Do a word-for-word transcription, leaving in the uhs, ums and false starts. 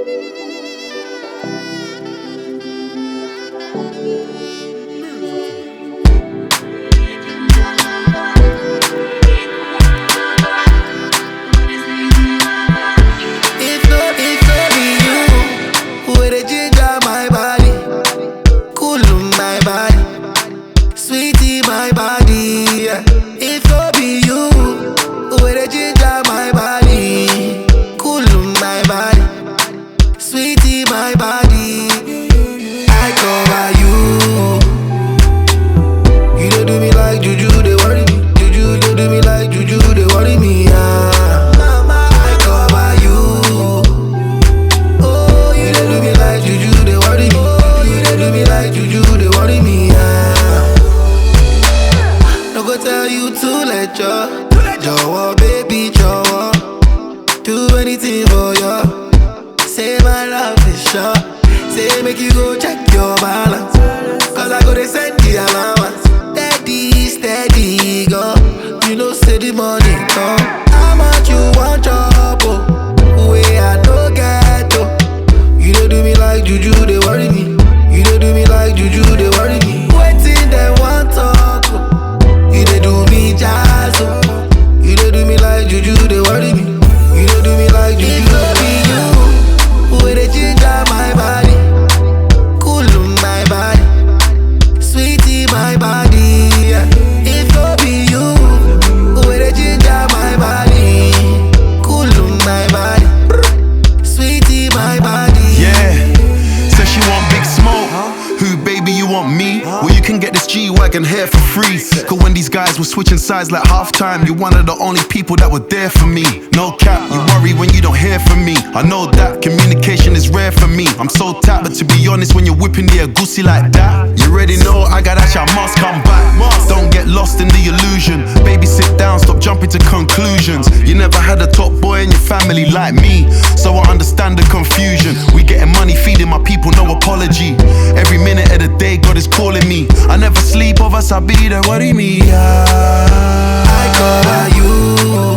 Jọ̀wọ́, baby, jọ̀wọ́. Do anything for you. Say my love is sure. Say make you go check your balance. Cause I go to send the allowance. Steady, steady, go. You know say the money come. How much you want chop, oh? Way I no get, oh. You don't do me like juju, they worry me. You don't do me like juju, they worry me. Waiting, they want talk, oh. You don't do me jazz, oh. You don't do me like juju, they worry me. You don't do me like juju. It could be you, where they ginger my body, cool my body, sweetie my body. Yeah. It could be you, where they ginger my body, cool my body, sweetie my body. Yeah, says she want big smoke. Who, baby, you want me? Well, you can get this G-Wagon here for free. Cause when these guys were switching sides like halftime, you're one of the only people that were there for me. No cap, you worry when you don't hear from me. I know that communication is rare for me. I'm so tapped, but to be honest, when you're whipping the agusi like that, you already know I got that shit, I must come back. Don't get lost in the illusion. Baby, sit down, stop jumping to conclusions. You never had a top boy in your family like me, so I understand the confusion. We getting money, feeding my people, no apology. Every minute of the day, God is calling me. I never sleep, of us, I be there, worry me. Yeah. I cover you.